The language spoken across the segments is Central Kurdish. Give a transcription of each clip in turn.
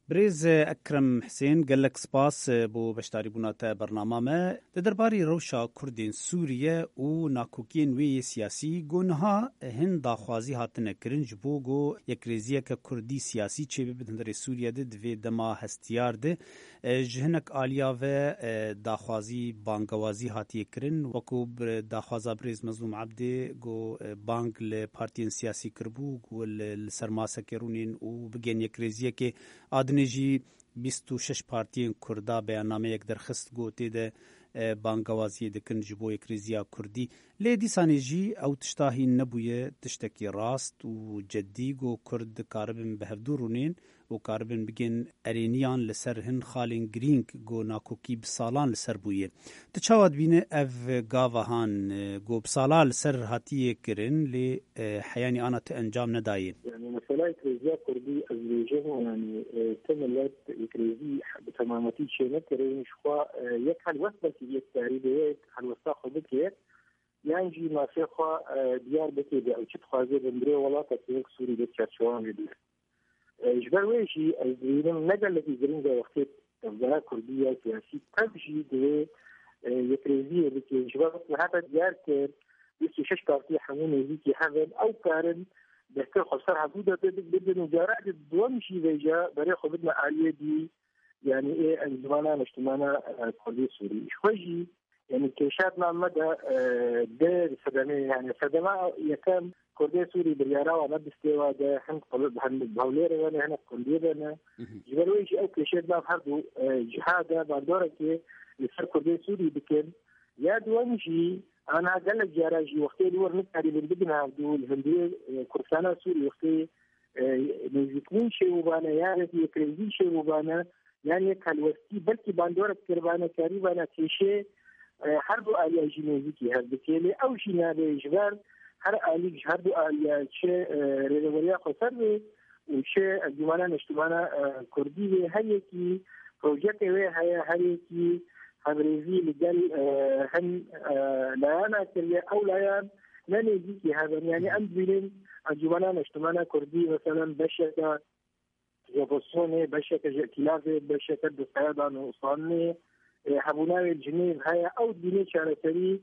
بريز أكرم حسين قال لك سباس بو بشتاري بونات برنامج ما درباري روشا كردين سوريا و ناكوكين وي سياسي گونها هند داخوازي هاتنه کرنج بو گو يكريزيا كردي سياسي چه بدندر سوريا دد في دما هستيار ده جهنك آليا و داخوازي بانگوازي هاتي کرن وكو داخوازا بريز مظلوم عبدي گو بانگ لپارتين سياسي کربو گو السرماسة كرونين و بگين يكريزيا كي نجی 26 پارتیین کردا بیاننامه یک درخست گوته ده بانگوازی دکن جبو یکریزیا کردی لیدی سانجی او تشتاهی نبویه تشتکی راست و جدی گو کرد کاربن بهفدورونین و کاربن بگن ارینیان لسر هن خالین گرینگ گو ناکوکی بسالان لسر بویه تچاواد بینه اف گاوهان گو بسالان لسر هاتیه کرن لی حیانی آنا انجام نداین يعني مثلا يكريزيا كردي أزوجه يعني تملت يكريزي بتمامتي شيء نكرين شخوا يكحل وثبة في التعريبيات حل وثاقه بكيت يعني ما فيها ديار بكي أو تخازي بندري ولا تكيك سوري بتشارشوان جديد جبر ويجي الزينم نقل التي زرين ذا وقت تبدأ كردية سياسي تبجي ده يكريزيا بكي جبر هذا ديار كر يسوشش بارتي حمون يزيكي حمل أو كارن بحكي خسر حدودة بدنا مجرد الدوام شيء بيجا بريخو بدنا آلية دي يعني إيه الزمانة اجتماعنا كردي سوري شويجي يعني كيشاتنا مدى ده صدمة يعني صدمة يكام كردي سوري باليارا وانا بستيوا ده هن بهوليرة وانا هنا كردية جبرويجي أو كيشاتنا بحردو جهادة باردورة كي يصير كردي سوري بكن يا دوام شيء أنا قال لك جاراجي وقتي دور نتعري بالبدنا دول هندية كردستان سوري وقتي نزيكون شيء وبانا يعني يكرزي شيء وبانا يعني كالوستي بلكي باندورة كربانا كاريبانا كيشي حرب آلية جنوزيكي هالبكيلي أو شينا بإجبار هر آلية هرب آلية شيء ريلوريا خسر وشيء الجمانا نجتمانا كردي هيكي بروجيكي هيكي هبريزي لقال هن لايانا كريا أو لايان نانيزيكي هذا يعني أمدلين الجمانا نجتمانا كردي مثلا بشكة جابوسوني بشكة جاكيلافي بشكة دستايدان وصاني حبوناوي الجنيب هيا أو ديني شارتري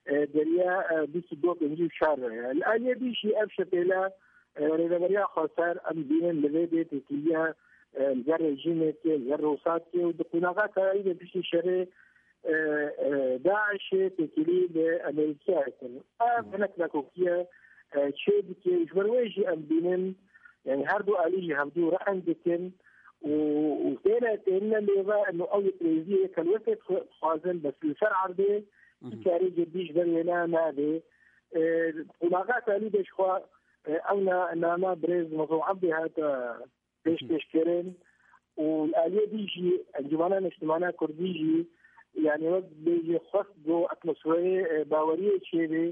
دريا بيكي دوك انجيب شارع الآلية بيشي أبشتلا ريدابريا خسار أمدلين لبيبي تكيليا الجر جينيتي الجر وساتي ودقوناغات إذا بيشي شري داعش تكيلي بأمريكا هناك لاكوكيا شيء بكي جبرويجي أمدلين يعني هردو آلية هردو رحن بكين وثانيا تهنا ليبا انه اول تريزيه كان وقت خازن بس الفرع ده كاري جديش برينا نادي ولاغات علي بشخوا اونا ناما بريز موضوع عبدي هذا بيش تشكرين والآلية بيجي الجمانا الاجتماعنا كرديجي يعني وقت بيجي خاص جو اتموسفيري باورية شيبي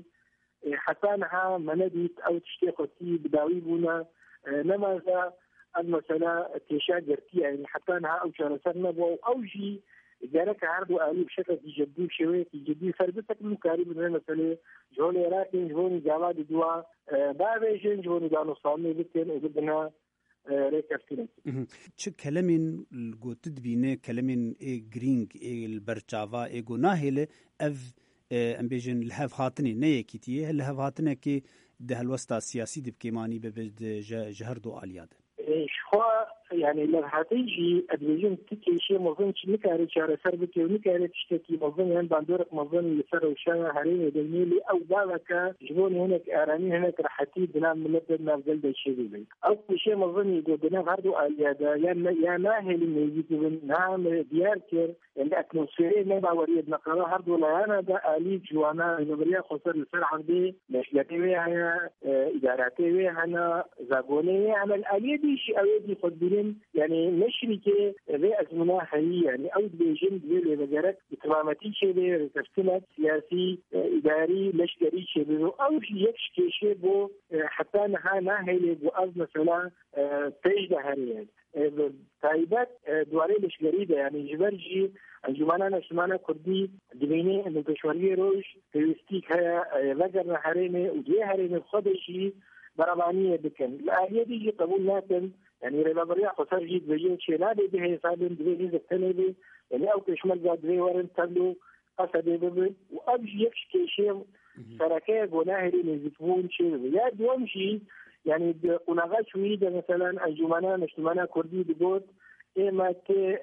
حسانها منديت او تشتيقتي بداوي بونا نماذا المسألة تشاجرتي يعني حتى أنها أو شارسنا أو شيء جارك عرض آلي بشكل جدي شوية جدي فربتك مكاري من المسألة جوني راكين جوني جواد دوا بعدين جوني دانو صامي بتين وبدنا ريكافتين. شو كلامين الجوتد بينه كلامين جرينج البرشافا جوناهله أف أم بيجن الهف هاتني نيكيتيه الهف هاتني كي ده الوسط السياسي دبكيماني ببد جهردو آلياد. شخوا يعني لو هتيجي أدريجين تكي شيء مظن نكاري شارع سربتي ونكاري تشتكي مظن يعني باندورك مظن اللي صار وشان هرين دنيلي أو ذلك جبوني هناك أراني هناك رحتي بنام ملبد نافذل ده شيء بي أو شيء مظن يقول بنام هردو اليادا يا ناهل اللي يجي بنام دياركر اللي أتموسفيري ما باوريد نقرأ هردو لا أنا ده آلي جوانا نبريا خسر لسر عندي مشلتي وياها إداراتي وياها زاغوني أنا الآلية دي شيء أودي خدين يعني نشركة ذي أزمنة هي يعني أو بيجين ذي لبجرك بتمامتي شيء تفصيلات سياسي إداري لشكري شيء أو شيء يكشي شيء بو حتى نها هي بو أز مثلا تجد هريان تايبات دواري لشكري ده يعني جبرجي الجمانا نشمانا كردي دبيني إنه بشوري روش تيستيك هيا لجر هرينه ودي هرينه خدشي بربانية بكن الآلية دي قبول ناتن يعني ريبابريا خسر جيد بيجي شيلادي به حساب دوي زتنبي يعني او كشمل زادوي ورن تبلو قصدي ببي وابجي يكشكي شيء سركه جناهري نزكون شيء يا دوم شيء يعني قناغات شويدة مثلا انجمنا مجتمعنا كردي بقول إما كي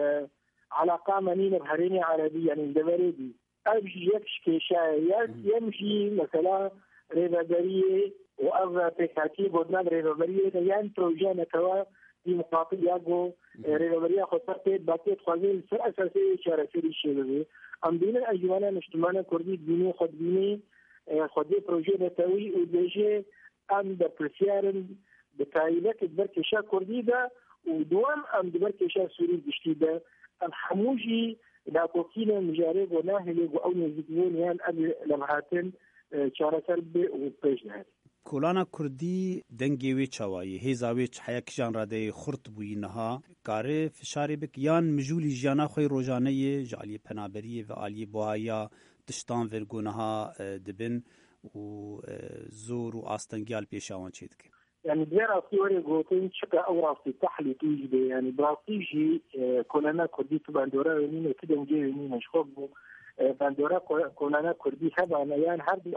علاقة منين بحريني عربي يعني دبريدي أبجي يكشكي شاي يمشي مثلا ريبابرية وأبغى تكاتي بدنا ريبابرية يعني بروجانا كوا دي مقاطع ياجو ريبابرية خطرت باكيت خوازين سر أساسي شارسيري شيء أم بين الأجوانا مجتمعنا كردي بيني خد بيني خدي بروجي نتوي ودجي أم ببرسيارن بتايلك بركشة كردي ده ودوام أم بركشة سوري بشتيده أم حموجي لاكوكينا مجارب وناهلي وأوني زيكون يعني أبي لمحاتن شارسر وبيجنهاد کولانا کردی دنگیوی چوایی هیزاوی حیاک جان را دی خرط بوینها کاره فشاری بک یان مجولی جانا خوی روزانه جالی پنابری و عالی بوهایا دشتان ورگونها دبن و زور و آستنگیال پیشاوان چید که يعني براسي وري قوتين شكا او راسي تحلي توجد يعني براسي جي كونانا كردي باندورا ونين كده نجي ونين شخوب باندورا كونانا كردي هذا انا يعني هردو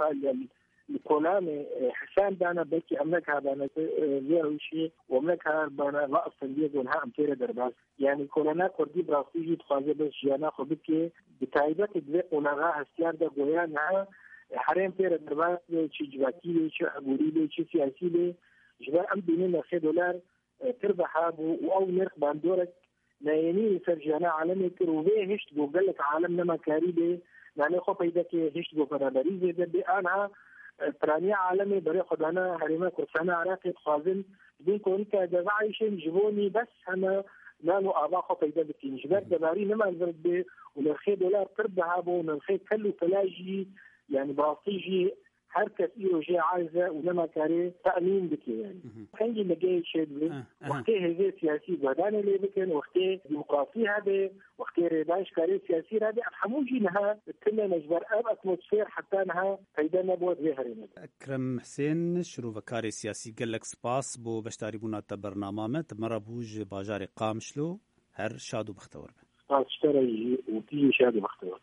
الكولامي حسان دانا بكي املكها بانا ليروشي واملكها بانا رأس تنبيه ونها امتير درباس يعني كولانا كردي براسي جي تخوازي بس جانا خبكي بتايبة تدوي ونغا هستيار دا قويانا حرين تير درباس چي جباكي چي عبوري چي سياسي جبال أم بيننا $1 تربح أو نرخ باندورك نايني سرجانا عالمي كروبي هشت جو قال لك عالمنا ما كاريبي يعني خو فايدك هشت جو فرابريزي ده أنا برانيا عالمي بريق خدانا هريما كرسانا عراقي خازن بدون كونك دعايشين جبوني بس أنا نانو آبا خو فايدة بكين جبال دباري نما الزرد بي ونرخي $1 تربح بو ونرخي كلو تلاجي يعني باطيجي حركة إيروجي عايزة ونما كاري تأمين بكي يعني خنجي لقاي شيء وقتي هذي سياسي بهدان اللي بكن وقتي ديمقراطي هذا وقتي ريداش كاري سياسي هذا حموجي نها كنا نجبر أب أتموسفير حتى نها فايدنا بود بهرين أكرم حسين شروع كاري سياسي قال لك سباس بو بشتاري بونات برنامج تمر بوج باجار قامشلو هر شادو بختور سباس اشتري وتيجي شادو بختور